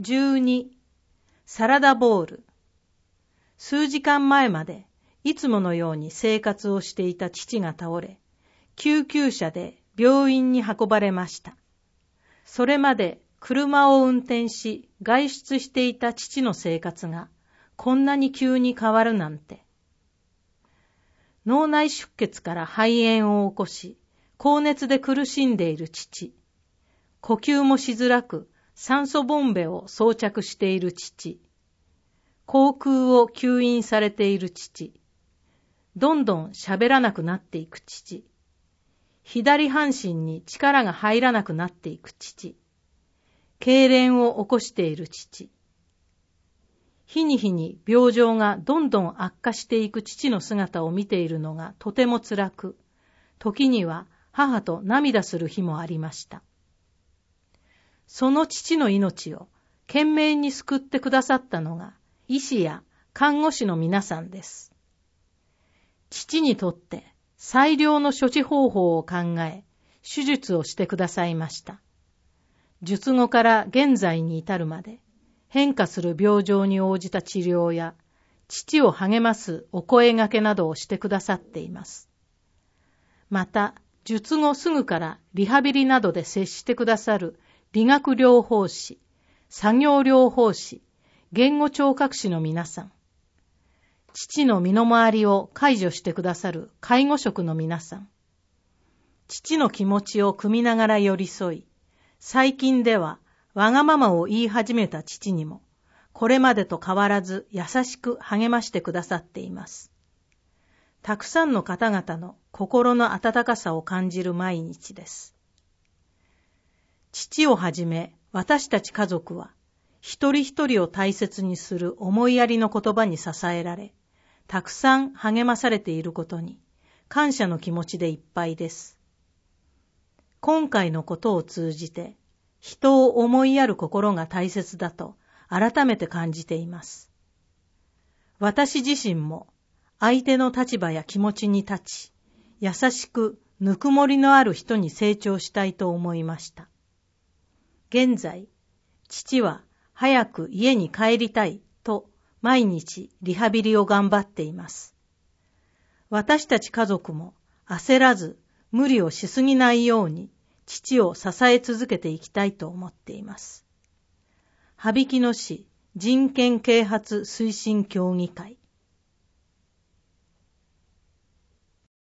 12、サラダボウル。数時間前までいつものように生活をしていた父が倒れ、救急車で病院に運ばれました。それまで車を運転し外出していた父の生活がこんなに急に変わるなんて。脳内出血から肺炎を起こし、高熱で苦しんでいる父。呼吸もしづらく酸素ボンベを装着している父。口腔を吸引されている父。どんどん喋らなくなっていく父。左半身に力が入らなくなっていく父。痙攣を起こしている父。日に日に病状がどんどん悪化していく父の姿を見ているのがとても辛く、時には母と涙する日もありました。その父の命を懸命に救ってくださったのが医師や看護師の皆さんです。父にとって最良の処置方法を考え、手術をしてくださいました。術後から現在に至るまで、変化する病状に応じた治療や、父を励ますお声掛けなどをしてくださっています。また、術後すぐからリハビリなどで接してくださる理学療法士、作業療法士、言語聴覚士の皆さん、父の身の回りを介助してくださる介護職の皆さん、父の気持ちを汲みながら寄り添い、最近ではわがままを言い始めた父にも、これまでと変わらず優しく励ましてくださっています。たくさんの方々の心の温かさを感じる毎日です。父をはじめ私たち家族は、一人一人を大切にする思いやりの言葉に支えられ、たくさん励まされていることに、感謝の気持ちでいっぱいです。今回のことを通じて、人を思いやる心が大切だと改めて感じています。私自身も相手の立場や気持ちに立ち、優しくぬくもりのある人に成長したいと思いました。現在、父は早く家に帰りたいと毎日リハビリを頑張っています。私たち家族も焦らず無理をしすぎないように父を支え続けていきたいと思っています。羽曳野市人権啓発推進協議会